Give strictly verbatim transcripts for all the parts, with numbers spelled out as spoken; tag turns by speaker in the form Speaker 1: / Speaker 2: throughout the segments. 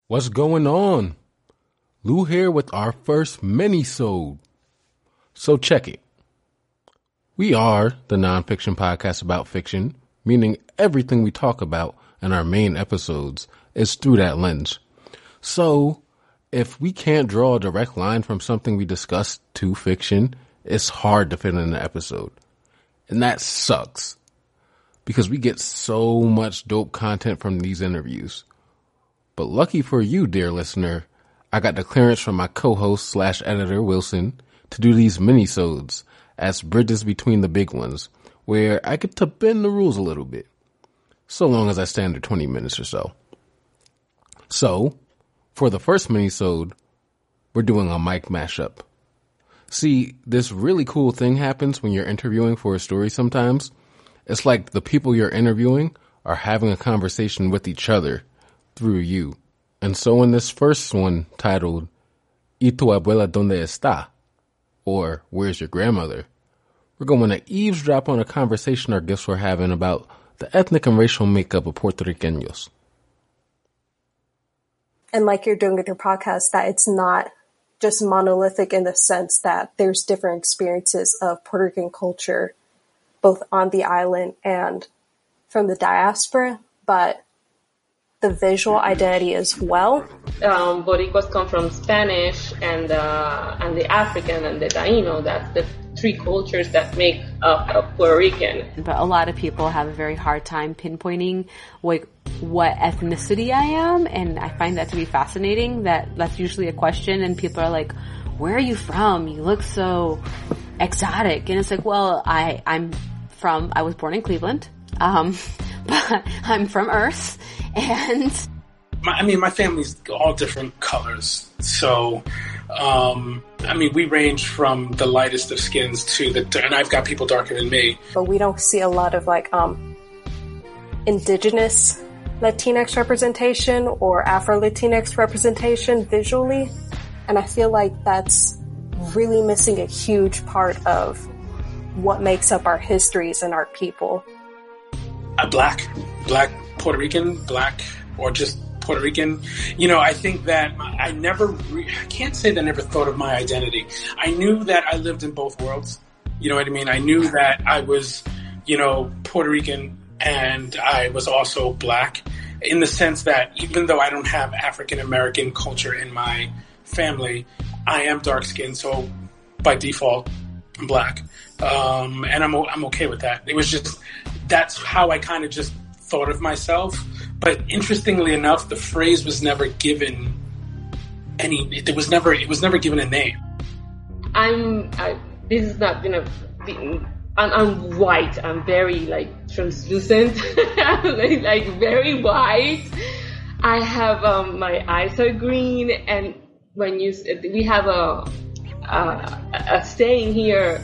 Speaker 1: What's going on? Lou here with our first mini-sode. So check it. We are the nonfiction podcast about fiction, meaning everything we talk about in our main episodes is through that lens. So if we can't draw a direct line from something we discussed to fiction, it's hard to fit in an episode. And that sucks because we get so much dope content from these interviews. But lucky for you, dear listener, I got the clearance from my co-host slash editor, Wilson, to do these mini-sodes as bridges between the big ones, where I get to bend the rules a little bit, so long as I stay under twenty minutes or so. So, for the first mini-sode, we're doing a mic mashup. See, this really cool thing happens when you're interviewing for a story sometimes. It's like the people you're interviewing are having a conversation with each other through you. And so in this first one titled, ¿Y tu abuela donde está? Or Where's Your Grandmother? We're going to eavesdrop on a conversation our guests were having about the ethnic and racial makeup of Puerto Ricanos.
Speaker 2: And like you're doing with your podcast, that it's not just monolithic in the sense that there's different experiences of Puerto Rican culture, both on the island and from the diaspora, but the visual identity as well.
Speaker 3: Um, Boricuas come from Spanish and uh, and the African and the Taino. That's the three cultures that make up a Puerto Rican.
Speaker 4: But a lot of people have a very hard time pinpointing what, what ethnicity I am, and I find that to be fascinating. That that's usually a question, and people are like, "Where are you from? You look so exotic." And it's like, well, I I'm from. I was born in Cleveland. Um, but I'm from Earth, and
Speaker 5: my, I mean, my family's all different colors. So, um, I mean, we range from the lightest of skins to the, and I've got people darker than me.
Speaker 2: But we don't see a lot of like um, indigenous Latinx representation or Afro-Latinx representation visually, and I feel like that's really missing a huge part of what makes up our histories and our people.
Speaker 5: A black, black Puerto Rican, black, or just Puerto Rican. You know, I think that I never, re- I can't say that I never thought of my identity. I knew that I lived in both worlds. You know what I mean? I knew that I was, you know, Puerto Rican and I was also black, in the sense that even though I don't have African American culture in my family, I am dark skinned. So by default, I'm black. Um, and I'm, I'm okay with that. It was just, that's how I kind of just thought of myself. But interestingly enough, the phrase was never given any, it was never, it was never given a name.
Speaker 3: I'm, I, this is not gonna be, I'm, I'm white. I'm very like translucent, like, like very white. I have, um, my eyes are green, and when you, we have a, a, a saying here,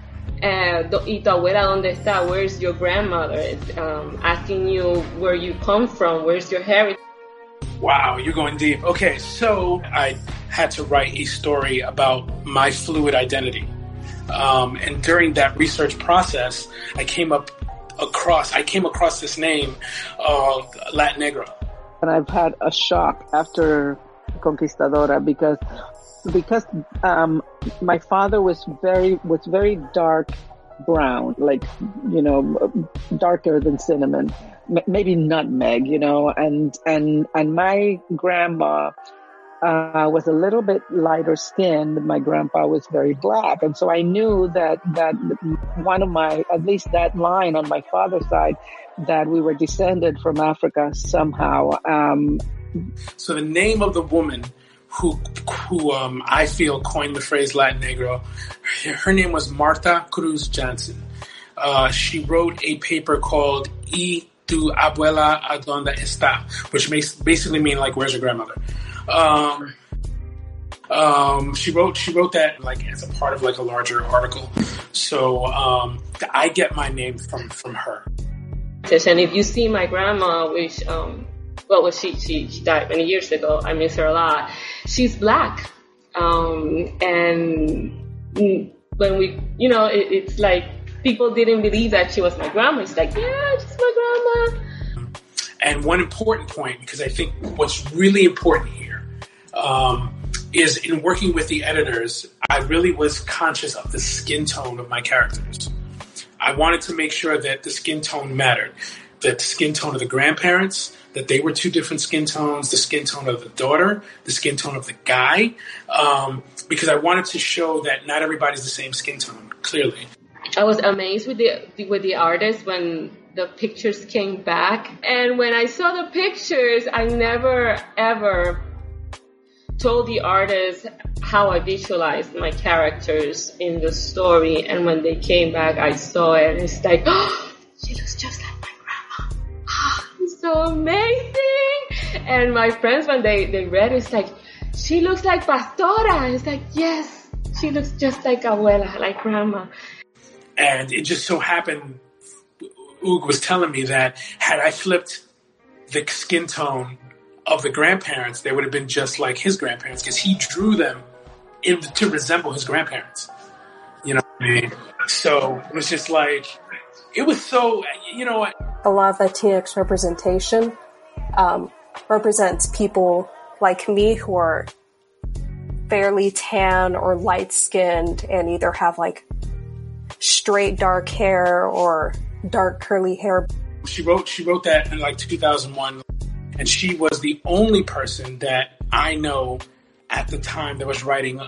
Speaker 3: Uh, ¿Y tu abuela dónde está? Where's your grandmother? It's um, asking you where you come from. Where's your heritage?
Speaker 5: Wow, you're going deep. Okay, so I had to write a story about my fluid identity. Um, and during that research process, I came up across, I came across this name, uh, Latin Negro.
Speaker 6: And I've had a shock after Conquistadora because Because um, my father was very was very dark brown, like, you know, darker than cinnamon, M- maybe nutmeg, you know, and and and my grandma uh, was a little bit lighter skinned. My grandpa was very black, and so I knew that that one of my, at least that line on my father's side, that we were descended from Africa somehow. Um,
Speaker 5: so the name of the woman who, who um, I feel coined the phrase Latin Negro, her name was Martha Cruz Johnson. Uh, she wrote a paper called Y tu abuela adonde está, which makes basically mean like, where's your grandmother? Um, um, she wrote, she wrote that like as a part of like a larger article. So, um, I get my name from, from her.
Speaker 3: And if you see my grandma, which, um, well, she, she, she died many years ago. I miss her a lot. She's black. Um, and when we, you know, it, it's like people didn't believe that she was my grandma. It's like, yeah, she's my grandma.
Speaker 5: And one important point, because I think what's really important here, um, is in working with the editors, I really was conscious of the skin tone of my characters. I wanted to make sure that the skin tone mattered, that the skin tone of the grandparents, that they were two different skin tones, the skin tone of the daughter, the skin tone of the guy, um, because I wanted to show that not everybody's the same skin tone, clearly.
Speaker 3: I was amazed with the with the artist when the pictures came back. And when I saw the pictures, I never, ever told the artist how I visualized my characters in the story. And when they came back, I saw it, and it's like, oh, she looks just like my grandma. Oh, it's so amazing. And my friends, when they, they read it, it's like, she looks like Pastora. It's like, yes, she looks just like abuela, like grandma.
Speaker 5: And it just so happened, Oog was telling me that had I flipped the skin tone of the grandparents, they would have been just like his grandparents, because he drew them in, to resemble his grandparents. You know what I mean? So it was just like, it was so, you know what?
Speaker 2: A lot of Latinx representation um, represents people like me who are fairly tan or light-skinned and either have like straight dark hair or dark curly hair.
Speaker 5: She wrote she wrote that in like two thousand one, and she was the only person that I know at the time that was writing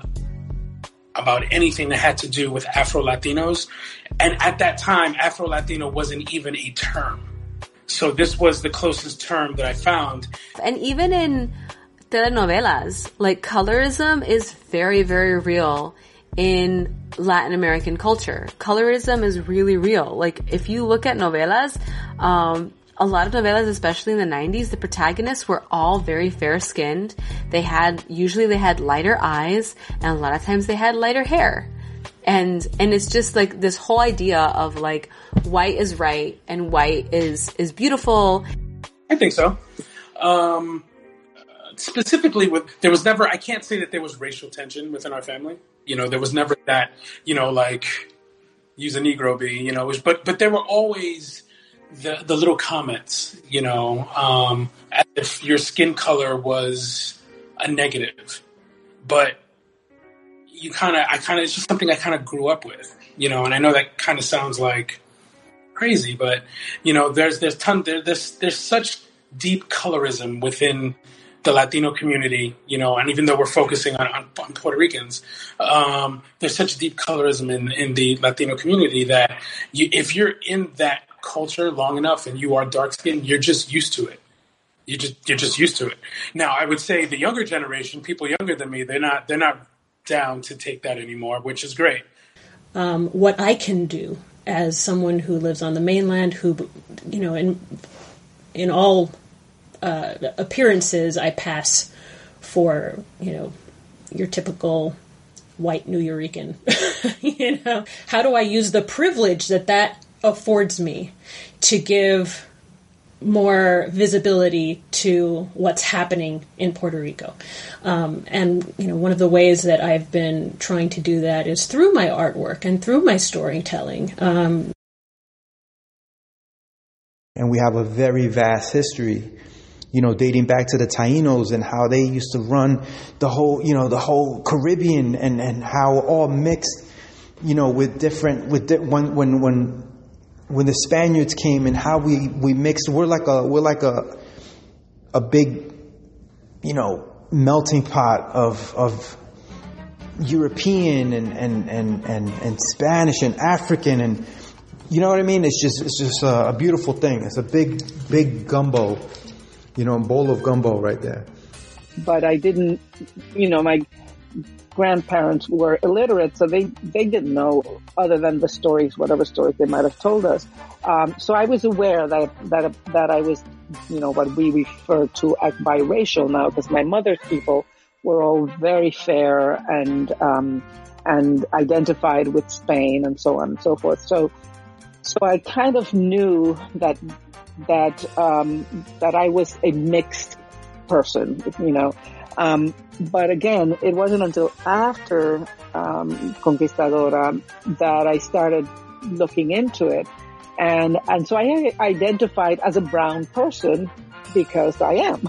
Speaker 5: about anything that had to do with Afro-Latinos. And at that time, Afro-Latino wasn't even a term. So this was the closest term that I found.
Speaker 4: And even in telenovelas, like colorism is very, very real in Latin American culture. Colorism is really real. Like, if you look at novelas, um, a lot of novelas, especially in the nineties, the protagonists were all very fair-skinned. They had, usually they had lighter eyes, and a lot of times they had lighter hair. And, and it's just like this whole idea of like, white is right and white is, is beautiful.
Speaker 5: I think so. Um, specifically with, there was never, I can't say that there was racial tension within our family. You know, there was never that, you know, like, use a Negro bee, you know, was, but, but there were always the, the little comments, you know, um, as if your skin color was a negative. But you kind of, I kind of, it's just something I kind of grew up with, you know, and I know that kind of sounds like crazy, but, you know, there's, there's ton, there, there's, there's such deep colorism within the Latino community, you know, and even though we're focusing on, on, on Puerto Ricans, um, there's such deep colorism in, in the Latino community that you, if you're in that culture long enough and you are dark skinned, you're just used to it. You just, you're just used to it. Now, I would say the younger generation, people younger than me, they're not, they're not down to take that anymore, which is great.
Speaker 7: Um, what I can do as someone who lives on the mainland, who, you know, in, in all Uh, appearances, I pass for, you know, your typical white New Yorican. You know, how do I use the privilege that that affords me to give more visibility to what's happening in Puerto Rico? Um, and, you know, one of the ways that I've been trying to do that is through my artwork and through my storytelling. Um,
Speaker 8: and we have a very vast history, you know, dating back to the Tainos and how they used to run the whole, you know, the whole Caribbean, and, and how all mixed, you know, with different, with di- when, when, when, when the Spaniards came, and how we, we mixed. We're like a, we're like a, a big, you know, melting pot of, of European and, and, and, and, and Spanish and African, and, you know what I mean? It's just, it's just a, a beautiful thing. It's a big, big gumbo. You know, a bowl of gumbo right there.
Speaker 6: But I didn't, you know, my grandparents were illiterate, so they, they didn't know other than the stories, whatever stories they might have told us. Um, so I was aware that, that, that I was, you know, what we refer to as biracial now, because my mother's people were all very fair and, um, and identified with Spain and so on and so forth. So, so I kind of knew that that um that I was a mixed person, you know. Um but again, it wasn't until after um Conquistadora that I started looking into it. And, and so I identified as a brown person because I am.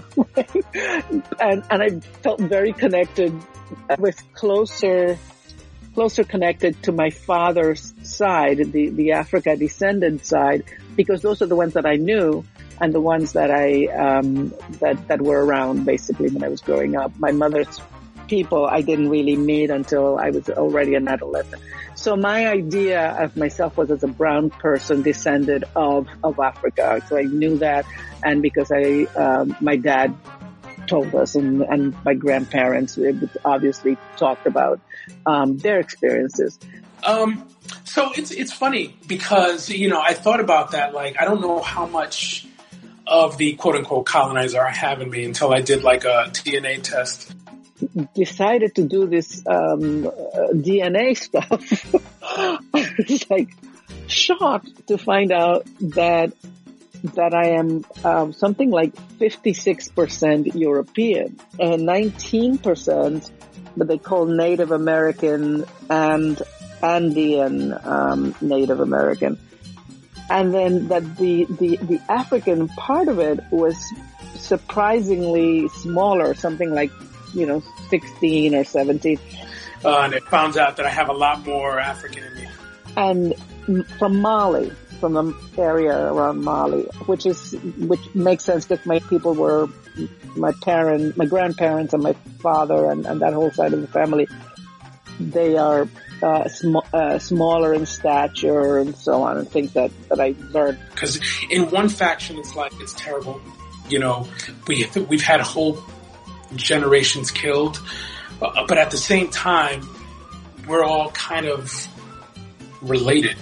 Speaker 6: and, and I felt very connected, I was closer, closer connected to my father's side, the, the Africa descendant side, because those are the ones that I knew and the ones that I, um, that, that were around basically when I was growing up. My mother's people I didn't really meet until I was already an adolescent. So my idea of myself was as a brown person descended of, of Africa. So I knew that. And because I, um, my dad told us and, and my grandparents obviously talked about, um, their experiences.
Speaker 5: Um, so it's, it's funny because, you know, I thought about that. Like, I don't know how much of the quote unquote colonizer I have in me until I did like a D N A test.
Speaker 6: Decided to do this um uh, D N A stuff. I was like shocked to find out that that I am um, something like fifty-six percent European and nineteen percent what they call Native American and Andean um, Native American. And then that the, the, the African part of it was surprisingly smaller, something like, you know, sixteen or seventeen.
Speaker 5: Uh, and it found out that I have a lot more African in me.
Speaker 6: And from Mali, from the area around Mali, which is, which makes sense because my people were, my parents, my grandparents and my father and, and that whole side of the family, they are uh, sm- uh, smaller in stature and so on, and things that, that I learned.
Speaker 5: Because in one faction, it's like, it's terrible. You know, we, we've had whole generations killed, uh, but at the same time, we're all kind of related.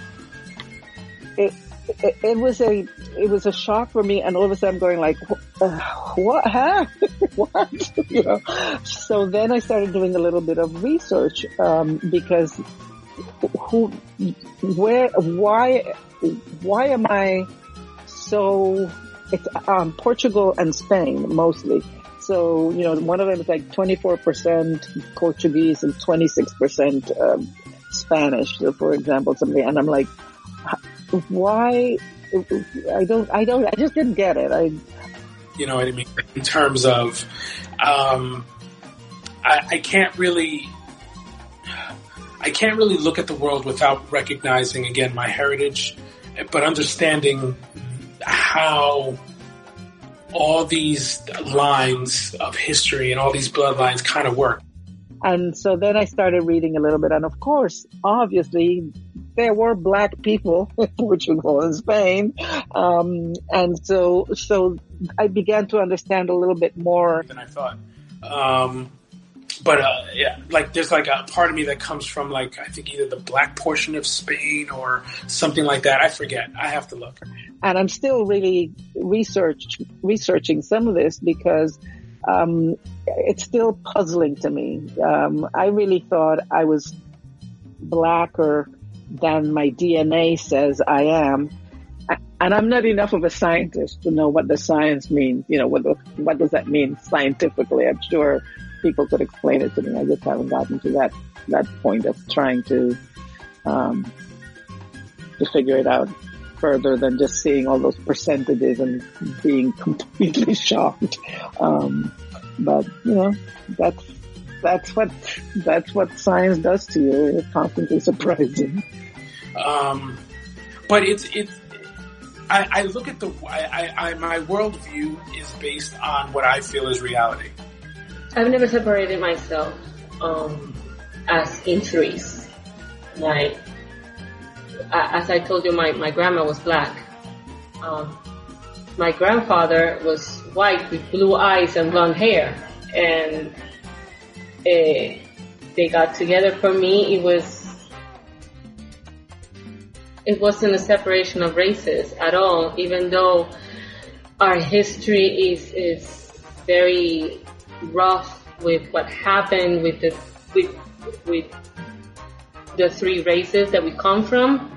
Speaker 6: It, it, it was a, it was a shock for me, and all of a sudden I'm going like, uh, what, huh? What? You know? So then I started doing a little bit of research, um, because who, where, why, why am I so, it's, um, Portugal and Spain mostly. So, you know, one of them is like twenty-four percent Portuguese and twenty-six percent um, Spanish, for example, something. And I'm like, why? I don't, I don't, I just didn't get it. I,
Speaker 5: you know what I mean? In terms of, um, I, I can't really, I can't really look at the world without recognizing, again, my heritage, but understanding how all these lines of history and all these bloodlines kind of work.
Speaker 6: And so then I started reading a little bit. And of course, obviously, there were black people in Portugal and Spain. Um, and so, so I began to understand a little bit more
Speaker 5: than I thought. Um, but, uh, yeah, like there's like a part of me that comes from like, I think either the black portion of Spain or something like that. I forget. I have to look.
Speaker 6: And I'm still really research, researching some of this because, um, it's still puzzling to me. Um, I really thought I was blacker than my D N A says I am. And I'm not enough of a scientist to know what the science means. You know, what, what does that mean scientifically? I'm sure people could explain it to me. I just haven't gotten to that, that point of trying to, um, to figure it out further than just seeing all those percentages and being completely shocked. Um, but, you know, that's, that's what, that's what science does to you. It's constantly surprising.
Speaker 5: Um, but it's, it's, I, I look at the, I, I, my worldview is based on what I feel is reality.
Speaker 3: I've never separated myself, um, as injuries. Like, as I told you, my, my grandma was black. Um, my grandfather was white with blue eyes and blonde hair. And uh, they got together. For me, it was, it wasn't a separation of races at all, even though our history is, is very rough with what happened with the, with, with the three races that we come from.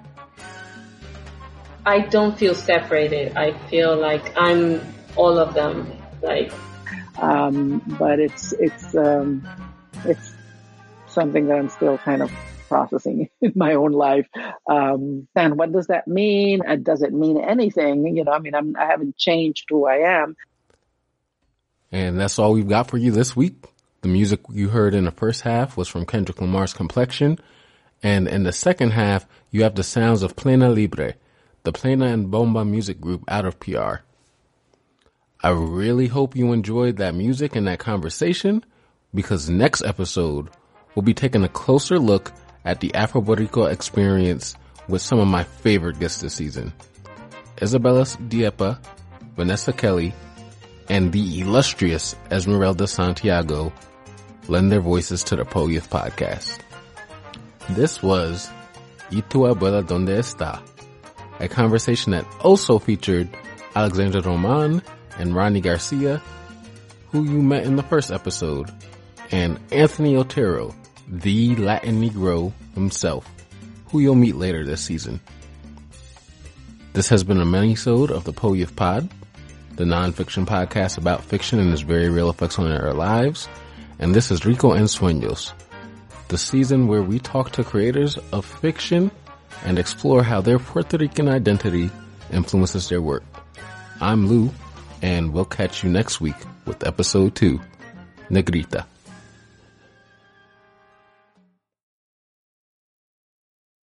Speaker 3: I don't feel separated. I feel like I'm all of them. Like,
Speaker 6: um, but it's it's um, it's something that I'm still kind of processing in my own life. Um, and what does that mean? And does it mean anything? You know, I mean, I'm, I haven't changed who I am.
Speaker 1: And that's all we've got for you this week. The music you heard in the first half was from Kendrick Lamar's Complexion. And in the second half, you have the sounds of Plena Libre, the Plena and Bomba music group out of P R. I really hope you enjoyed that music and that conversation, because next episode, we'll be taking a closer look at the Afro-Puerto Rico experience with some of my favorite guests this season. Isabella Diepa, Vanessa Kelly, and the illustrious Esmeralda Santiago lend their voices to the Poyuth podcast. This was Y tu abuela donde está? A conversation that also featured Alexandra Roman and Ronnie Garcia, who you met in the first episode, and Anthony Otero, the Latin Negro himself, who you'll meet later this season. This has been a mini-sode of the Poyuth Pod, the non-fiction podcast about fiction and its very real effects on our lives. And this is Rico en Sueños, the season where we talk to creators of fiction and explore how their Puerto Rican identity influences their work. I'm Lou, and we'll catch you next week with episode two, Negrita.